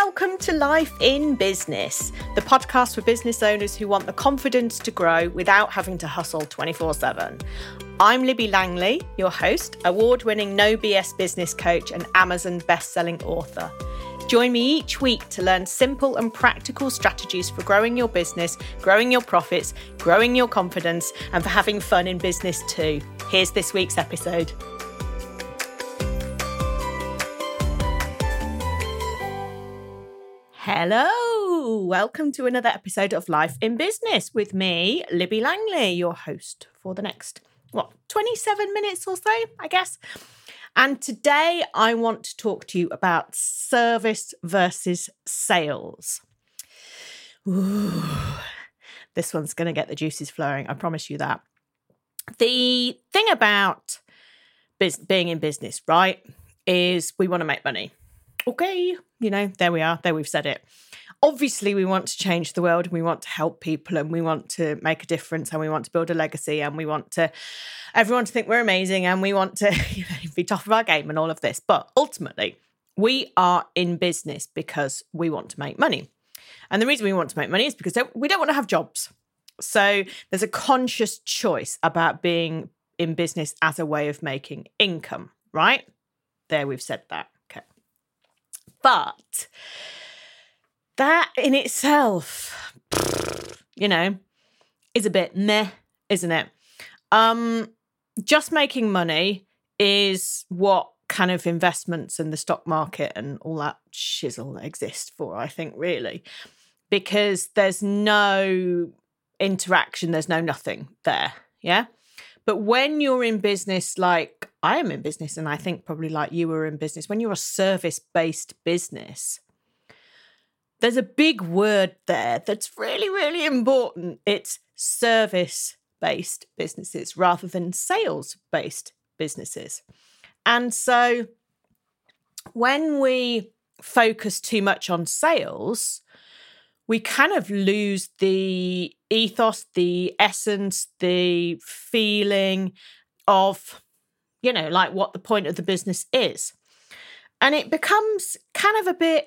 Welcome to Life in Business, the podcast for business owners who want the confidence to grow without having to hustle 24/7. I'm Libby Langley, your host, award-winning No BS business coach and Amazon best-selling author. Join me each week to learn simple and practical strategies for growing your business, growing your profits, growing your confidence, and for having fun in business too. Here's this week's episode. Hello, welcome to another episode of Life in Business with me, Libby Langley, your host for the next, 27 minutes or so, I guess. And today I want to talk to you about service versus sales. Ooh, this one's going to get the juices flowing, I promise you that. The thing about being in business, right, is we want to make money. Okay, there we are. There we've said it. Obviously, we want to change the world and we want to help people and we want to make a difference and we want to build a legacy and we want everyone to think we're amazing and we want to be top of our game and all of this. But ultimately, we are in business because we want to make money. And the reason we want to make money is because we don't want to have jobs. So there's a conscious choice about being in business as a way of making income, right? There, we've said that. But that in itself, is a bit meh, isn't it? Just making money is what kind of investments and the stock market and all that shizzle exist for, I think, really. Because there's no interaction, there's no nothing there, yeah? But when you're in business, like I am in business, and I think probably like you were in business, when you're a service-based business, there's a big word there that's really, really important. It's service-based businesses rather than sales-based businesses. And so when we focus too much on sales, we kind of lose the ethos, the essence, the feeling of, like what the point of the business is. And it becomes kind of a bit,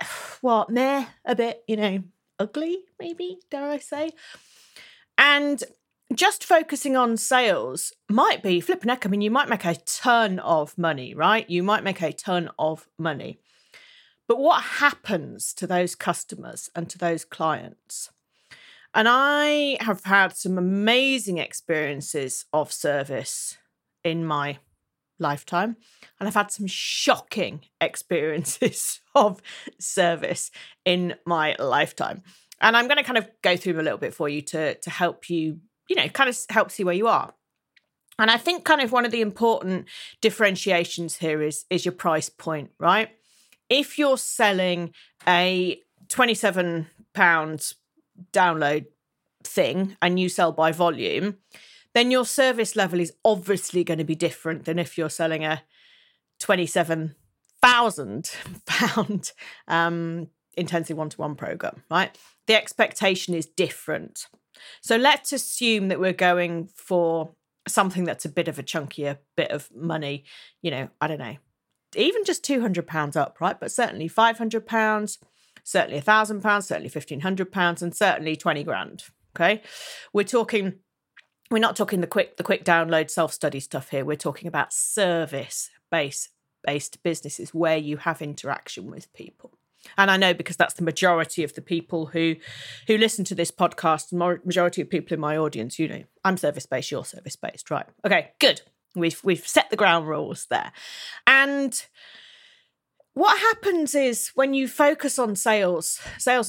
ugly, maybe, dare I say. And just focusing on sales might be flipping heck. I mean, you might make a ton of money, right? You might make a ton of money. But what happens to those customers and to those clients? And I have had some amazing experiences of service in my lifetime. And I've had some shocking experiences of service in my lifetime. And I'm going to kind of go through them a little bit for you to help you, kind of help see where you are. And I think kind of one of the important differentiations here is your price point, right? If you're selling a £27 download thing and you sell by volume, then your service level is obviously going to be different than if you're selling a £27,000 intensive one-to-one program, right? The expectation is different. So let's assume that we're going for something that's a bit of a chunkier bit of money, I don't know, even just £200 up, right? But certainly £500, certainly £1,000, certainly £1,500, and certainly 20 grand. Okay, we're not talking the quick download self-study stuff here. We're talking about service-based businesses where you have interaction with people. And I know because that's the majority of the people who listen to this podcast, the majority of people in my audience, I'm service-based, you're service-based, right? Okay, good. We've set the ground rules there. And what happens is when you focus on sales,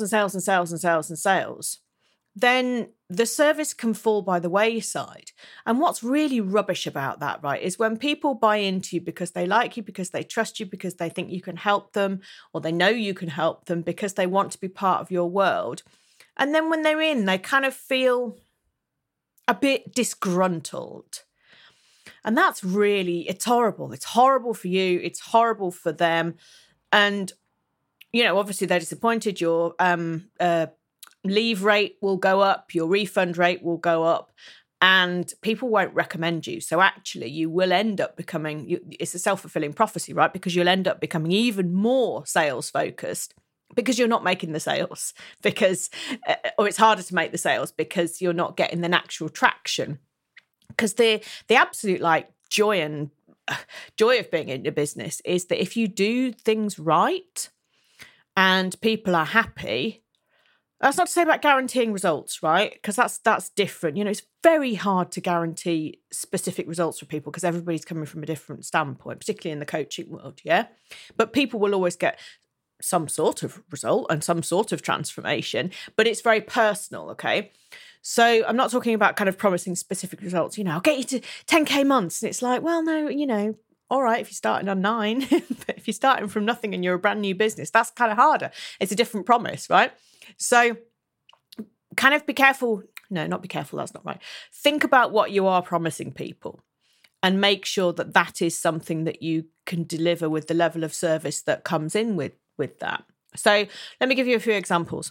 then the service can fall by the wayside. And what's really rubbish about that, right, is when people buy into you because they like you, because they trust you, because they think you can help them, or they know you can help them because they want to be part of your world. And then when they're in, they kind of feel a bit disgruntled. And that's it's horrible. It's horrible for you. It's horrible for them. And, obviously they're disappointed. Your leave rate will go up. Your refund rate will go up. And people won't recommend you. So actually you will end up becoming, it's a self-fulfilling prophecy, right? Because you'll end up becoming even more sales focused because you're not making the sales, because or it's harder to make the sales because you're not getting the natural traction. Because the absolute like joy of being in your business is that if you do things right and people are happy, that's not to say about guaranteeing results, right? Because that's different. You know, it's very hard to guarantee specific results for people because everybody's coming from a different standpoint, particularly in the coaching world, yeah? But people will always get some sort of result and some sort of transformation, but it's very personal, okay? So I'm not talking about kind of promising specific results, you know, I'll get you to 10K months. And it's like, well, no, you know, all right, if you're starting on 9, but if you're starting from nothing and you're a brand new business, that's kind of harder. It's a different promise, right? So kind of be careful. No, not be careful. That's not right. Think about what you are promising people and make sure that that is something that you can deliver with the level of service that comes in with that. So let me give you a few examples.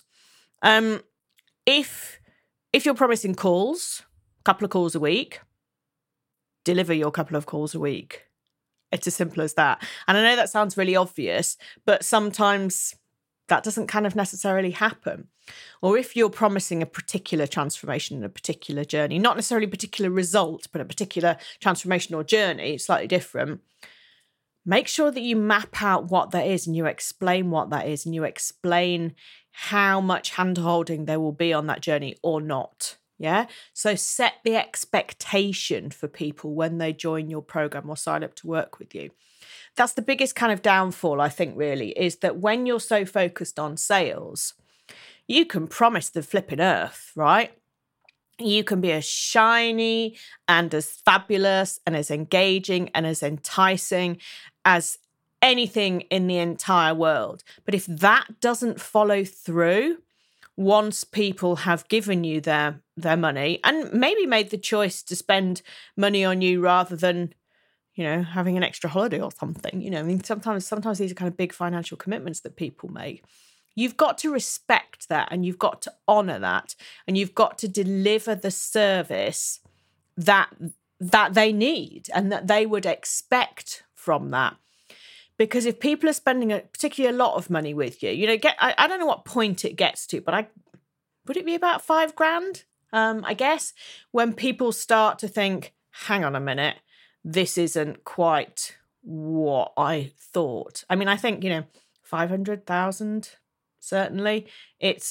If you're promising calls, a couple of calls a week, deliver your couple of calls a week. It's as simple as that. And I know that sounds really obvious, but sometimes that doesn't kind of necessarily happen. Or if you're promising a particular transformation, a particular journey, not necessarily a particular result, but a particular transformation or journey, it's slightly different. Make sure that you map out what that is and you explain what that is and you explain how much hand-holding there will be on that journey or not. Yeah. So set the expectation for people when they join your program or sign up to work with you. That's the biggest kind of downfall, I think, really, is that when you're so focused on sales, you can promise the flipping earth, right? You can be as shiny and as fabulous and as engaging and as enticing as anything in the entire world. But if that doesn't follow through, once people have given you their money and maybe made the choice to spend money on you rather than, you know, having an extra holiday or something, you know, I mean, sometimes these are kind of big financial commitments that people make. You've got to respect that and you've got to honor that and you've got to deliver the service that they need and that they would expect from that. Because if people are spending particularly a lot of money with you, you know, I don't know what point it gets to, but would it be about $5,000? I guess when people start to think, hang on a minute, this isn't quite what I thought. I mean, I think, you know, 500,000, certainly. It's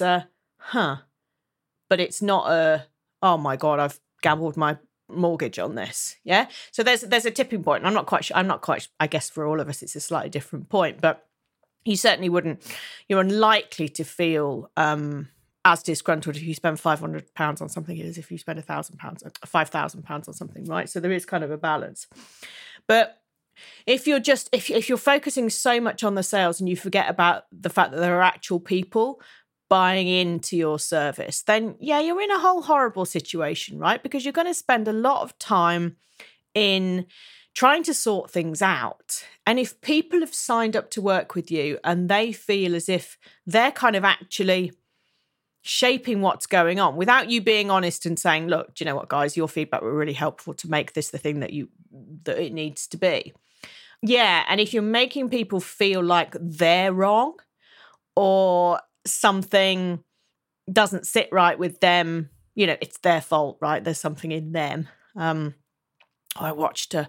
but it's not oh my God, I've gambled my mortgage on this. Yeah. So there's a tipping point. And I'm not quite, I guess for all of us, it's a slightly different point, but you certainly you're unlikely to feel as disgruntled if you spend £500 on something as if you spend £5,000 on something, right? So there is kind of a balance. But if you're focusing so much on the sales and you forget about the fact that there are actual people buying into your service, then yeah, you're in a whole horrible situation, right? Because you're going to spend a lot of time in trying to sort things out. And if people have signed up to work with you and they feel as if they're kind of actually shaping what's going on without you being honest and saying, look, do you know what, guys, your feedback were really helpful to make this the thing that it needs to be. Yeah. And if you're making people feel like they're wrong or something doesn't sit right with them, you know, it's their fault, right? There's something in them. I watched a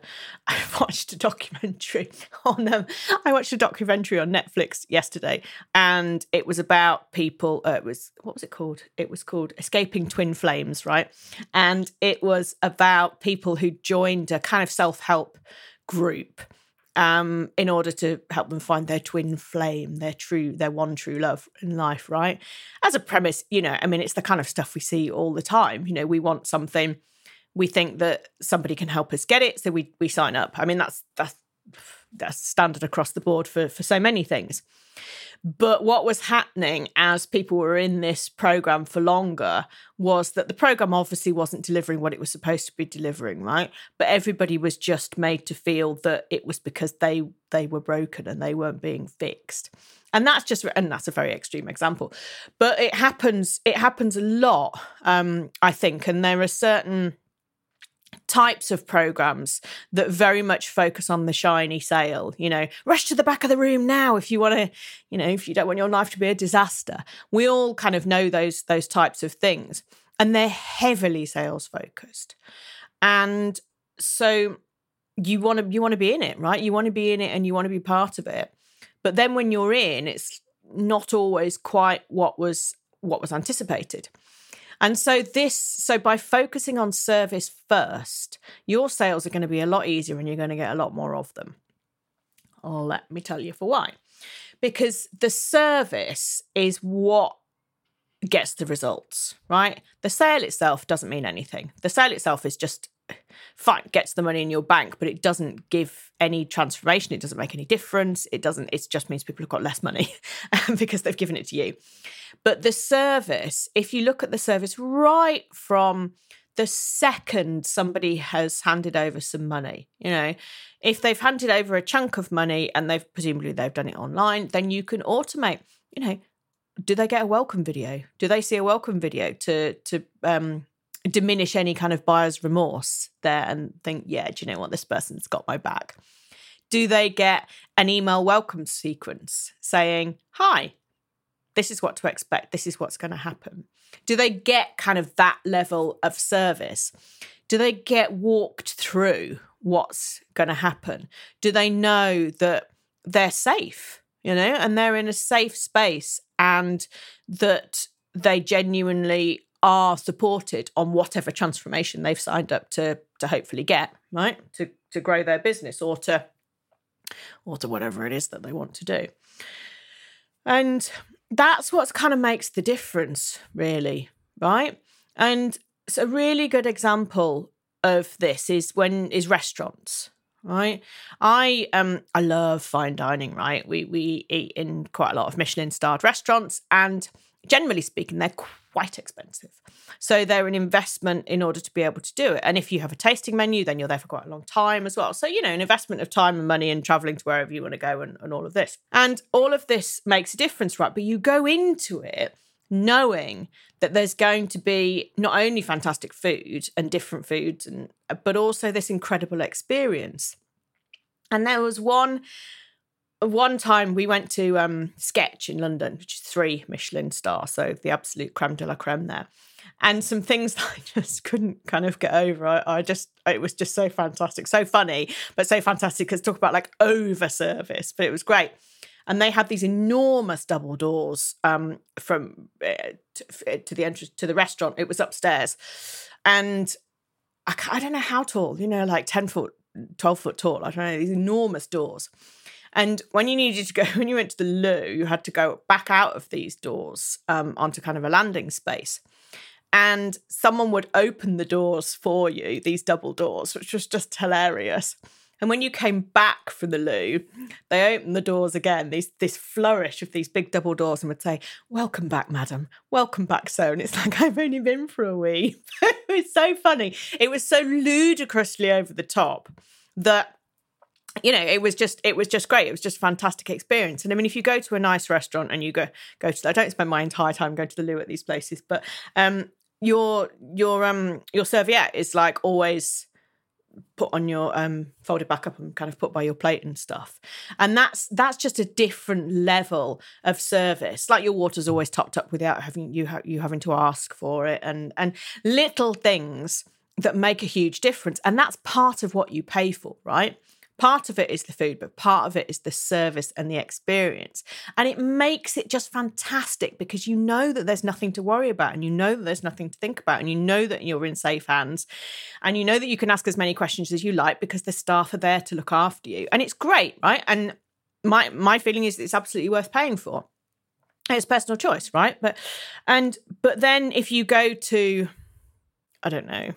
documentary on I watched a documentary on Netflix yesterday, and it was about people. What was it called? It was called Escaping Twin Flames, right? And it was about people who joined a kind of self-help group in order to help them find their twin flame, their one true love in life, right? As a premise, you know, I mean, it's the kind of stuff we see all the time. You know, we want something, we think that somebody can help us get it, so we sign up. I mean, that's standard across the board for so many things. But what was happening as people were in this program for longer was that the program obviously wasn't delivering what it was supposed to be delivering, right? But everybody was just made to feel that it was because they were broken and they weren't being fixed. And that's a very extreme example. But it happens a lot, I think. And there are certain types of programs that very much focus on the shiny sale, rush to the back of the room now if you want to, if you don't want your life to be a disaster. We all kind of know those types of things, and they're heavily sales focused. And so you want to be in it, right? You want to be in it and you want to be part of it. But then when you're in, it's not always quite what was anticipated. And so by focusing on service first, your sales are going to be a lot easier and you're going to get a lot more of them. Oh, let me tell you for why. Because the service is what gets the results, right? The sale itself doesn't mean anything. The sale itself is just fine, gets the money in your bank, but it doesn't give any transformation. It doesn't make any difference. It just means people have got less money because they've given it to you. But the service, if you look at the service right from the second somebody has handed over some money, if they've handed over a chunk of money and they've done it online, then you can automate, do they get a welcome video? Do they see a welcome video to diminish any kind of buyer's remorse there and think, yeah, do you know what? This person's got my back. Do they get an email welcome sequence saying, hi, this is what to expect. This is what's going to happen. Do they get kind of that level of service? Do they get walked through what's going to happen? Do they know that they're safe, and they're in a safe space and that they genuinely are supported on whatever transformation they've signed up to hopefully get, right? To grow their business or to whatever it is that they want to do. And that's what kind of makes the difference, really, right? And it's a really good example of this is restaurants, right? I love fine dining, right? We eat in quite a lot of Michelin-starred restaurants, and generally speaking, they're quite expensive. So they're an investment in order to be able to do it. And if you have a tasting menu, then you're there for quite a long time as well. So, an investment of time and money and traveling to wherever you want to go and all of this. And all of this makes a difference, right? But you go into it knowing that there's going to be not only fantastic food and different foods, but also this incredible experience. And there was one time we went to Sketch in London, which is 3 Michelin stars, so the absolute creme de la creme there. And some things that I just couldn't kind of get over. It was just so fantastic, so funny, but so fantastic because talk about like over service, but it was great. And they had these enormous double doors from to the entrance to the restaurant. It was upstairs, and I don't know how tall, like 10 foot, 12 foot tall. I don't know, these enormous doors. And when you went to the loo, you had to go back out of these doors onto kind of a landing space. And someone would open the doors for you, these double doors, which was just hilarious. And when you came back from the loo, they opened the doors again, this flourish of these big double doors, and would say, welcome back, madam. Welcome back, sir. And it's like, I've only been for a wee. It was so funny. It was so ludicrously over the top that, it was just great. It was just a fantastic experience. And I mean, if you go to a nice restaurant and you go to, I don't spend my entire time going to the loo at these places, but your serviette is like always put on your folded back up and kind of put by your plate and stuff. And that's just a different level of service. Like your water's always topped up without having you having to ask for it, and little things that make a huge difference. And that's part of what you pay for, right? Part of it is the food, but part of it is the service and the experience. And it makes it just fantastic because you know that there's nothing to worry about, and you know that there's nothing to think about, and you know that you're in safe hands, and you know that you can ask as many questions as you like because the staff are there to look after you. And it's great, right? And my feeling is it's absolutely worth paying for. It's personal choice, right? But then if you go to, I don't know,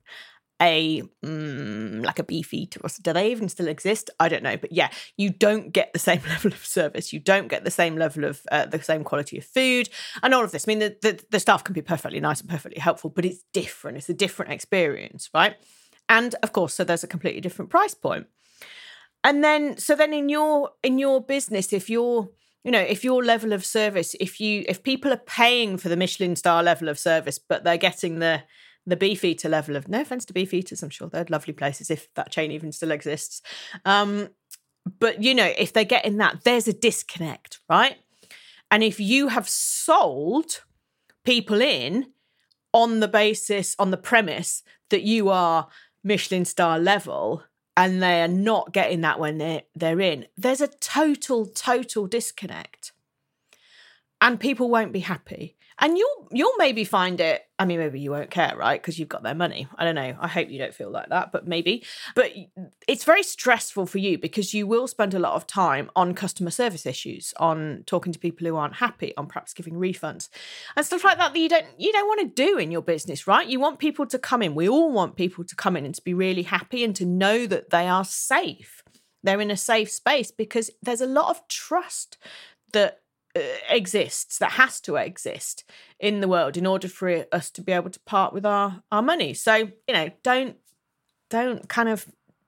like a Beefeater, or do they even still exist? I don't know, but yeah, you don't get the same level of service. You don't get the same level of the same quality of food and all of this. I mean, the staff can be perfectly nice and perfectly helpful, but it's different. It's a different experience, right? And of course, so there's a completely different price point. And then, in your business, if your level of service, if people are paying for the Michelin star level of service, but they're getting the the Beefeater level of, no offense to Beefeaters, I'm sure they're lovely places if that chain even still exists. But, you know, if they're getting that, there's a disconnect, right? And if you have sold people in on the premise that you are Michelin star level and they are not getting that when they're in, there's a total disconnect. And people won't be happy. And you'll maybe find it, I mean, maybe you won't care, right? Because you've got their money. I don't know. I hope you don't feel like that, but maybe. But it's very stressful for you because you will spend a lot of time on customer service issues, on talking to people who aren't happy, on perhaps giving refunds and stuff like that you don't want to do in your business, right? You want people to come in. We all want people to come in and to be really happy and to know that they are safe. They're in a safe space because there's a lot of trust that exists, that has to exist in the world in order for us to be able to part with our money. So, you know, don't kind of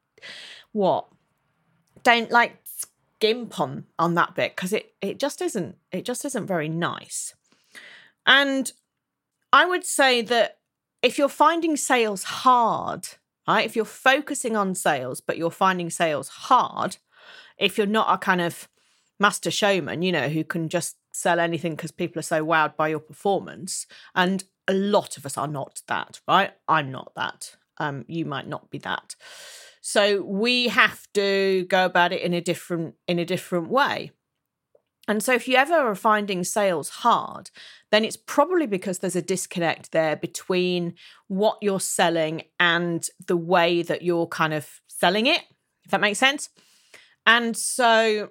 don't like skimp on that bit, because it just isn't very nice. And I would say that if you're finding sales hard, right, if you're focusing on sales but you're finding sales hard, if you're not a kind of master showman, you know, who can just sell anything because people are so wowed by your performance. And a lot of us are not that, right? I'm not that. You might not be that. So we have to go about it in a different way. And so if you ever are finding sales hard, then it's probably because there's a disconnect there between what you're selling and the way that you're kind of selling it, if that makes sense. And so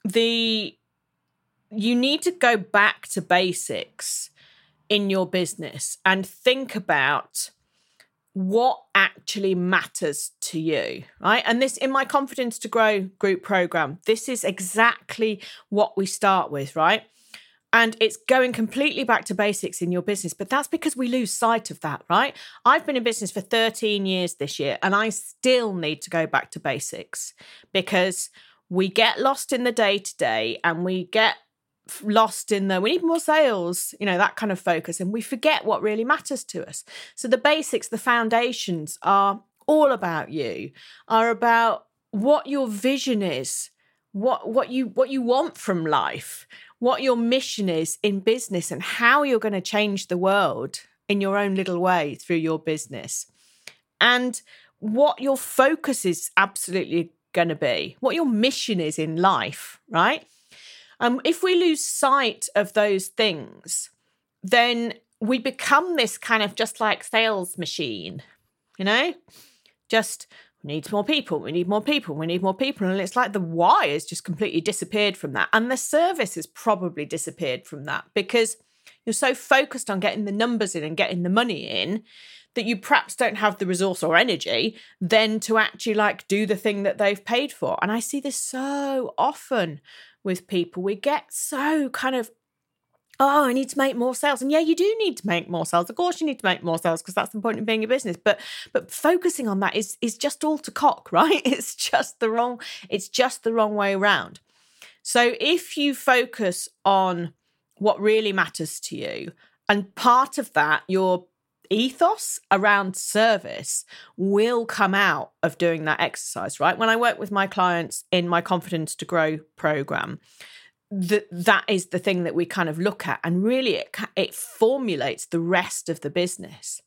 you need to go back to basics in your business and think about what actually matters to you, right? And this, in my Confidence to Grow group program, this is exactly what we start with, right? And it's going completely back to basics in your business, but that's because we lose sight of that, right? I've been in business for 13 years this year, and I still need to go back to basics because we get lost in the day-to-day and we get lost in we need more sales, you know, that kind of focus, and we forget what really matters to us. So the basics, the foundations are all about you, are about what your vision is, what you want from life, what your mission is in business, and how you're going to change the world in your own little way through your business, and what your focus is absolutely going to be, what your mission is in life, right? If we lose sight of those things, then we become this kind of just like sales machine, you know, just we need more people, we need more people, we need more people. And it's like the why has just completely disappeared from that. And the service has probably disappeared from that because you're so focused on getting the numbers in and getting the money in that you perhaps don't have the resource or energy then to actually like do the thing that they've paid for. And I see this so often with people. We get so kind of, oh, I need to make more sales. And yeah, you do need to make more sales. Of course you need to make more sales because that's the point of being a business. But focusing on that is just all to cock, right? It's just the wrong way around. So if you focus on what really matters to you, and part of that, your ethos around service will come out of doing that exercise, right? When I work with my clients in my Confidence to Grow program, that is the thing that we kind of look at, and really it formulates the rest of the business.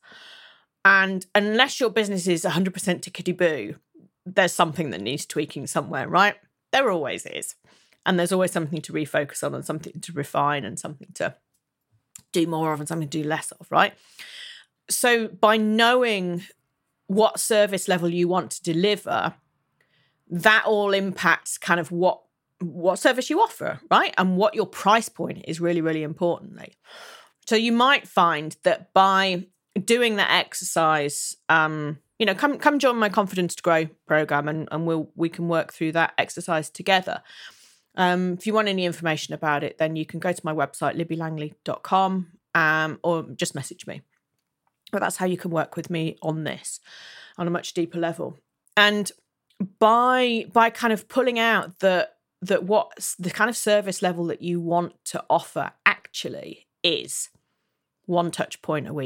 And unless your business is 100% tickety-boo, there's something that needs tweaking somewhere, right? There always is. And there's always something to refocus on and something to refine and something to do more of and something to do less of, right? So by knowing what service level you want to deliver, that all impacts kind of what service you offer, right? And what your price point is really, really importantly. So you might find that by doing that exercise, come join my Confidence to Grow program and we can work through that exercise together. If you want any information about it, then you can go to my website, libbylangley.com, or just message me. But that's how you can work with me on this on a much deeper level. And by kind of pulling out that what the kind of service level that you want to offer actually is one touch point a week,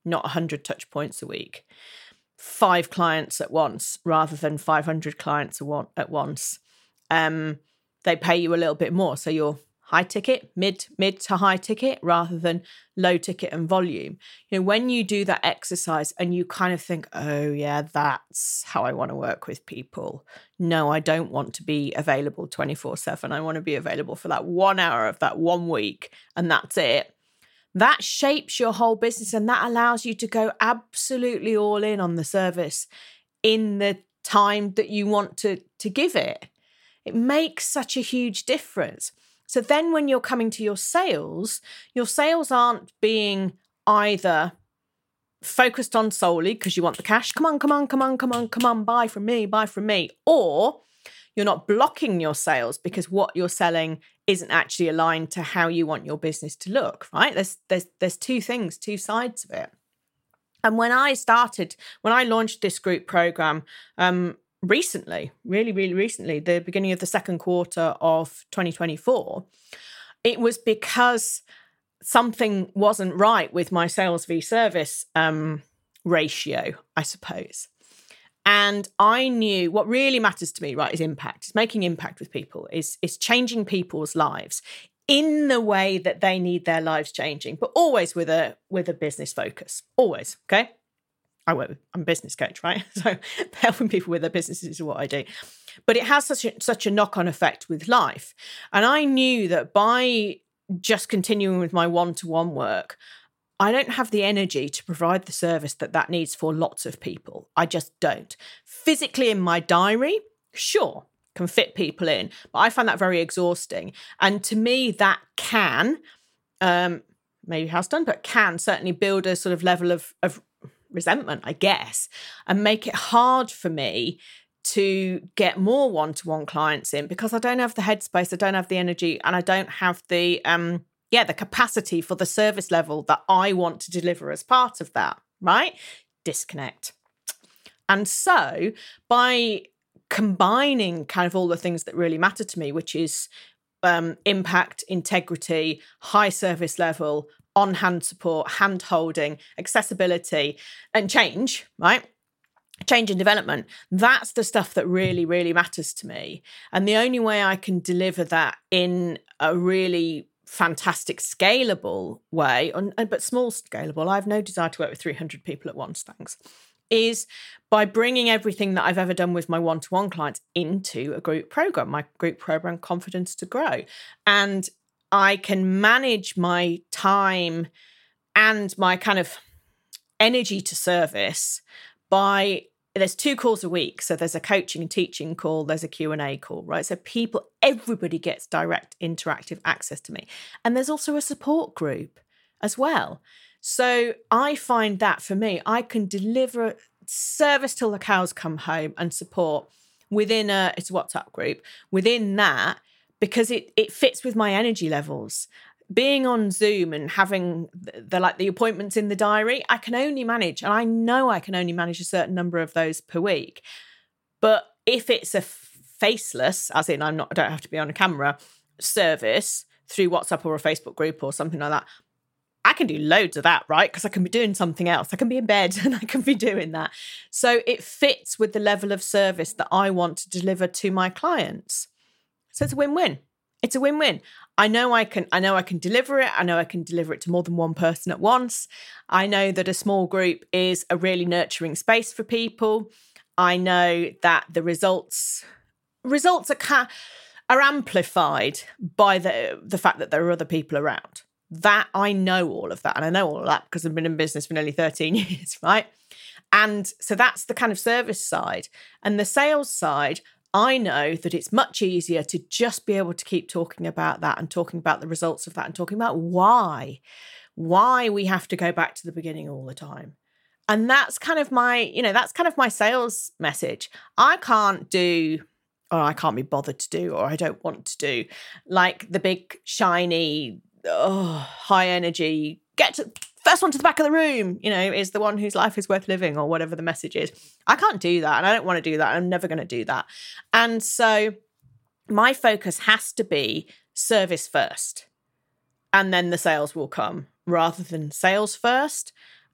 not 100 touch points a week. 5 clients at once rather than 500 clients at once. They pay you a little bit more. So you're high ticket, mid to high ticket rather than low ticket and volume. When you do that exercise and you kind of think, oh yeah, that's how I want to work with people. No, I don't want to be available 24/7. I want to be available for that 1 hour of that 1 week, and that's it. That shapes your whole business, and that allows you to go absolutely all in on the service in the time that you want to give it. It makes such a huge difference. So then when you're coming to your sales aren't being either focused on solely because you want the cash, come on, buy from me, or you're not blocking your sales because what you're selling isn't actually aligned to how you want your business to look, right? There's two things, two sides of it. And when I launched this group program, recently, really recently, the beginning of the second quarter of 2024, it was because something wasn't right with my sales v service ratio, I suppose. And I knew what really matters to me, right, is impact. It's making impact with people, is changing people's lives in the way that they need their lives changing, but always with a business focus. Always, okay? I'm a business coach, right? So helping people with their businesses is what I do. But it has such a knock-on effect with life. And I knew that by just continuing with my one-to-one work, I don't have the energy to provide the service that needs for lots of people. I just don't. Physically in my diary, sure, can fit people in, but I find that very exhausting. And to me, that can, maybe has done, but can certainly build a sort of level of resentment, I guess, and make it hard for me to get more one-to-one clients in because I don't have the headspace, I don't have the energy, and I don't have the capacity for the service level that I want to deliver as part of that, right? Disconnect. And so by combining kind of all the things that really matter to me, which is impact, integrity, high service level, on-hand support, hand-holding, accessibility, and change, right? Change and development. That's the stuff that really, really matters to me. And the only way I can deliver that in a really fantastic, scalable way, but small scalable, I have no desire to work with 300 people at once, thanks, is by bringing everything that I've ever done with my one-to-one clients into a group program, my group program, Confidence to Grow. And I can manage my time and my kind of energy to service by, there's 2 calls a week. So there's a coaching and teaching call, there's a Q&A call, right? So everybody gets direct interactive access to me. And there's also a support group as well. So I find that for me, I can deliver service till the cows come home and support within it's a WhatsApp group, within that, because it fits with my energy levels. Being on Zoom and having the appointments in the diary, I can only manage, and I know I can only manage a certain number of those per week. But if it's a faceless, as in I don't have to be on a camera, service through WhatsApp or a Facebook group or something like that, I can do loads of that, right? Because I can be doing something else. I can be in bed and I can be doing that. So it fits with the level of service that I want to deliver to my clients. So it's a win-win. It's a win-win. I know I can deliver it. I know I can deliver it to more than one person at once. I know that a small group is a really nurturing space for people. I know that the results are amplified by the fact that there are other people around. That I know all of that. And I know all of that because I've been in business for nearly 13 years, right? And so that's the kind of service side. And the sales side, I know that it's much easier to just be able to keep talking about that and talking about the results of that and talking about why we have to go back to the beginning all the time. And that's kind of my sales message. I can't do, or I can't be bothered to do, or I don't want to do like the big shiny, high energy, get to first one to the back of the room, is the one whose life is worth living, or whatever the message is. I can't do that, and I don't want to do that. I'm never going to do that. And so my focus has to be service first, and then the sales will come, rather than sales first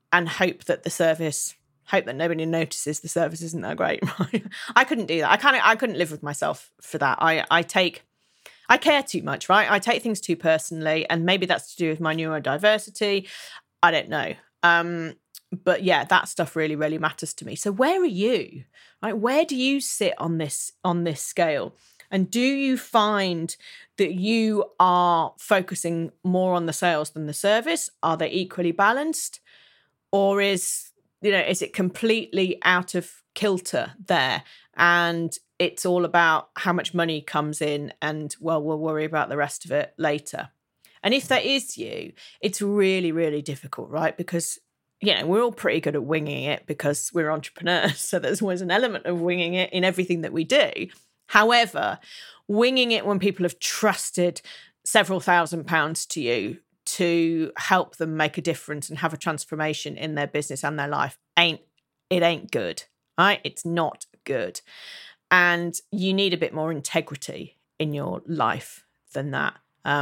hope that nobody notices the service isn't that great. Right? I couldn't do that. I couldn't live with myself for that. I care too much, right? I take things too personally, and maybe that's to do with my neurodiversity. I don't know. But yeah, that stuff really, really matters to me. So where are you? Right? Where do you sit on this scale? And do you find that you are focusing more on the sales than the service? Are they equally balanced? Or is it completely out of kilter there? And it's all about how much money comes in and, well, we'll worry about the rest of it later. And if that is you, it's really, really difficult, right? Because, we're all pretty good at winging it because we're entrepreneurs. So there's always an element of winging it in everything that we do. However, winging it when people have trusted several £1,000s to you to help them make a difference and have a transformation in their business and their life ain't good, right? It's not good. And you need a bit more integrity in your life than that.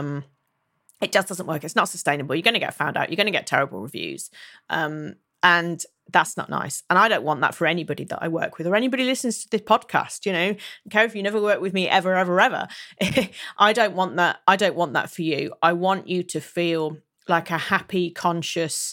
It just doesn't work. It's not sustainable. You're going to get found out. You're going to get terrible reviews. And that's not nice. And I don't want that for anybody that I work with or anybody listens to this podcast. I don't care if you never work with me ever, ever, ever. I don't want that. I don't want that for you. I want you to feel like a happy, conscious,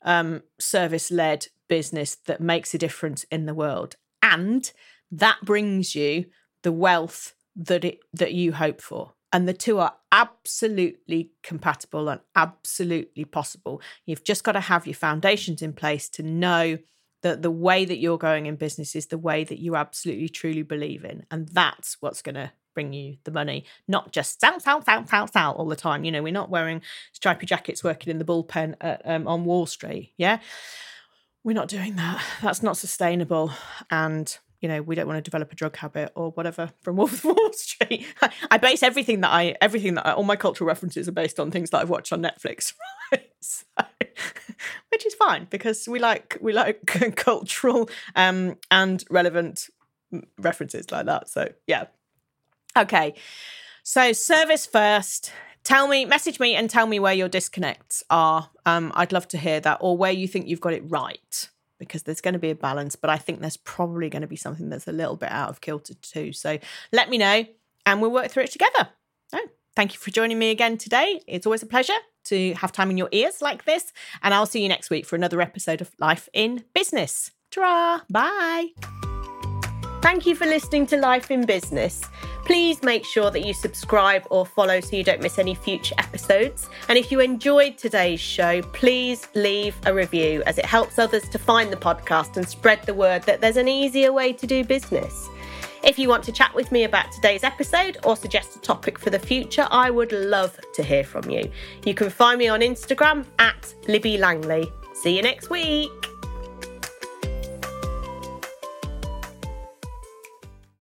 service-led business that makes a difference in the world. And that brings you the wealth that you hope for. And the two are absolutely compatible and absolutely possible. You've just got to have your foundations in place to know that the way that you're going in business is the way that you absolutely, truly believe in. And that's what's going to bring you the money, not just sell all the time. We're not wearing stripy jackets working in the bullpen on Wall Street. Yeah, we're not doing that. That's not sustainable. And we don't want to develop a drug habit or whatever from Wolf of Wall Street. I base everything that all my cultural references are based on things that I've watched on Netflix, right? So, which is fine because we like cultural and relevant references like that. So yeah. Okay. So service first. Message me and tell me where your disconnects are. I'd love to hear that, or where you think you've got it right. Because there's going to be a balance, but I think there's probably going to be something that's a little bit out of kilter too. So let me know and we'll work through it together. Oh, thank you for joining me again today. It's always a pleasure to have time in your ears like this. And I'll see you next week for another episode of Life in Business. Ta-ra! Bye! Thank you for listening to Life in Business. Please make sure that you subscribe or follow so you don't miss any future episodes. And if you enjoyed today's show, please leave a review as it helps others to find the podcast and spread the word that there's an easier way to do business. If you want to chat with me about today's episode or suggest a topic for the future, I would love to hear from you. You can find me on Instagram @Libby Langley. See you next week.